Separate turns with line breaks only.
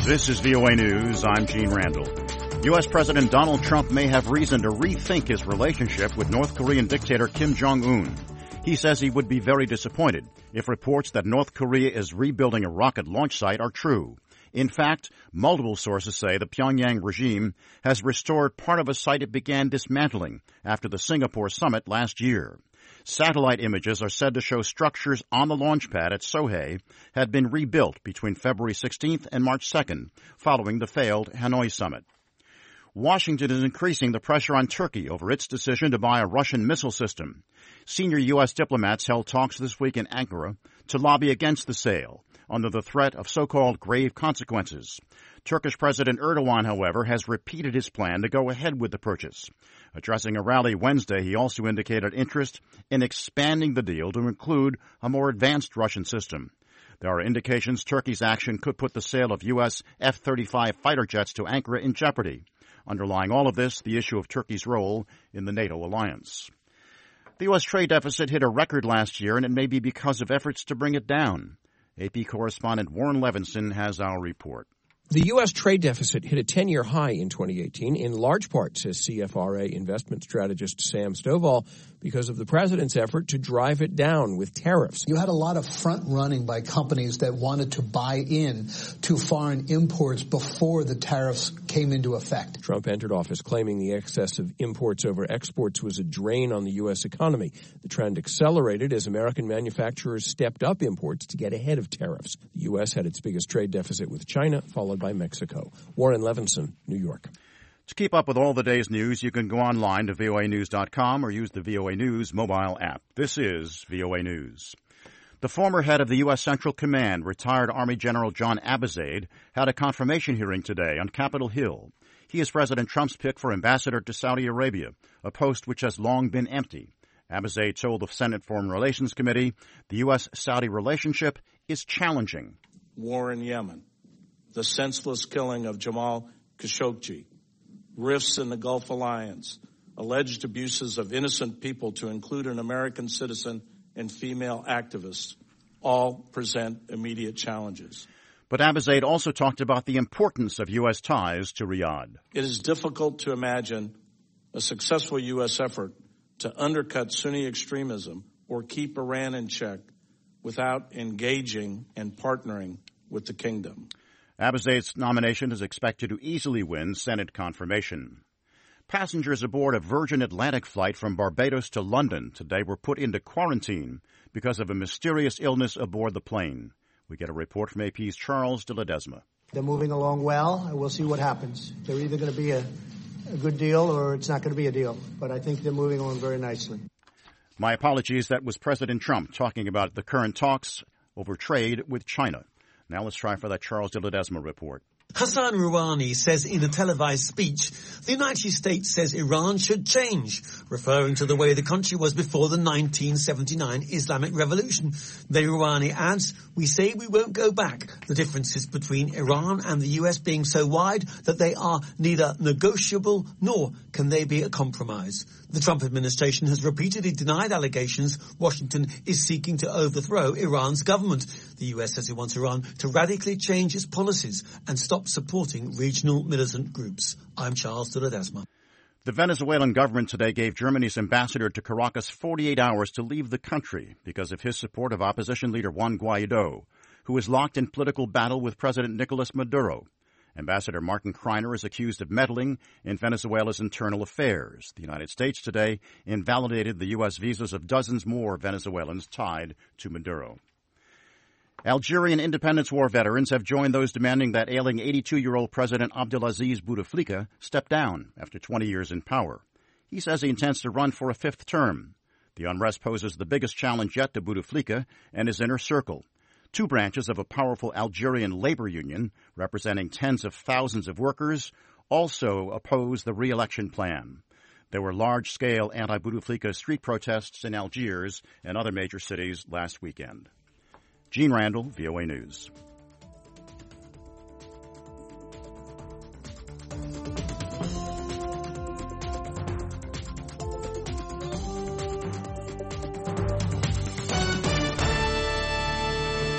This is VOA News. I'm Gene Randall. U.S. President Donald Trump may have reason to rethink his relationship with North Korean dictator Kim Jong-un. He says he would be very disappointed if reports that North Korea is rebuilding a rocket launch site are true. In fact, multiple sources say the Pyongyang regime has restored part of a site it began dismantling after the Singapore summit last year. Satellite images are said to show structures on the launch pad at Sohae had been rebuilt between February 16th and March 2nd, following the failed Hanoi summit. Washington is increasing the pressure on Turkey over its decision to buy a Russian missile system. Senior U.S. diplomats held talks this week in Ankara to lobby against the sale, under the threat of so-called grave consequences. Turkish President Erdogan, however, has repeated his plan to go ahead with the purchase. Addressing a rally Wednesday, he also indicated interest in expanding the deal to include a more advanced Russian system. There are indications Turkey's action could put the sale of U.S. F-35 fighter jets to Ankara in jeopardy. Underlying all of this, the issue of Turkey's role in the NATO alliance. The U.S. trade deficit hit a record last year, and it may be because of efforts to bring it down. AP correspondent Warren Levinson has our report.
The U.S. trade deficit hit a 10-year high in 2018, in large part, says CFRA investment strategist Sam Stovall, because of the president's effort to drive it down with tariffs.
You had a lot of front-running by companies that wanted to buy in to foreign imports before the tariffs came into effect.
Trump entered office claiming the excess of imports over exports was a drain on the U.S. economy. The trend accelerated as American manufacturers stepped up imports to get ahead of tariffs. The U.S. had its biggest trade deficit with China, followed by Mexico. Warren Levinson, New York.
To keep up with all the day's news, you can go online to voanews.com or use the VOA News mobile app. This is VOA News. The former head of the U.S. Central Command, retired Army General John Abizaid, had a confirmation hearing today on Capitol Hill. He is President Trump's pick for ambassador to Saudi Arabia, a post which has long been empty. Abizaid told the Senate Foreign Relations Committee the U.S.-Saudi relationship is challenging.
War in Yemen, the senseless killing of Jamal Khashoggi, rifts in the Gulf Alliance, alleged abuses of innocent people to include an American citizen and female activists, all present immediate challenges.
But Abizaid also talked about the importance of U.S. ties to Riyadh.
It is difficult to imagine a successful U.S. effort to undercut Sunni extremism or keep Iran in check without engaging and partnering with the kingdom.
Abizaid's nomination is expected to easily win Senate confirmation. Passengers aboard a Virgin Atlantic flight from Barbados to London today were put into quarantine because of a mysterious illness aboard the plane. We get a report from AP's Charles de Ledesma.
They're moving along well, and we'll see what happens. They're either going to be a good deal or it's not going to be a deal. But I think they're moving along very nicely.
My apologies, that was President Trump talking about the current talks over trade with China. Now let's try for that Charles de Ledesma report.
Hassan Rouhani says in a televised speech, the United States says Iran should change, referring to the way the country was before the 1979 Islamic Revolution. Then Rouhani adds, we say we won't go back. The differences between Iran and the US being so wide that they are neither negotiable nor can they be a compromise. The Trump administration has repeatedly denied allegations Washington is seeking to overthrow Iran's government. The US says it wants Iran to radically change its policies and stop supporting regional militant groups. I'm Charles de Ledesma.
The Venezuelan government today gave Germany's ambassador to Caracas 48 hours to leave the country because of his support of opposition leader Juan Guaido, who is locked in political battle with President Nicolas Maduro. Ambassador Martin Kreiner is accused of meddling in Venezuela's internal affairs. The United States today invalidated the U.S. visas of dozens more Venezuelans tied to Maduro. Algerian independence war veterans have joined those demanding that ailing 82-year-old President Abdelaziz Bouteflika step down after 20 years in power. He says he intends to run for a fifth term. The unrest poses the biggest challenge yet to Bouteflika and his inner circle. Two branches of a powerful Algerian labor union, representing tens of thousands of workers, also oppose the re-election plan. There were large-scale anti-Bouteflika street protests in Algiers and other major cities last weekend. Gene Randall, VOA News.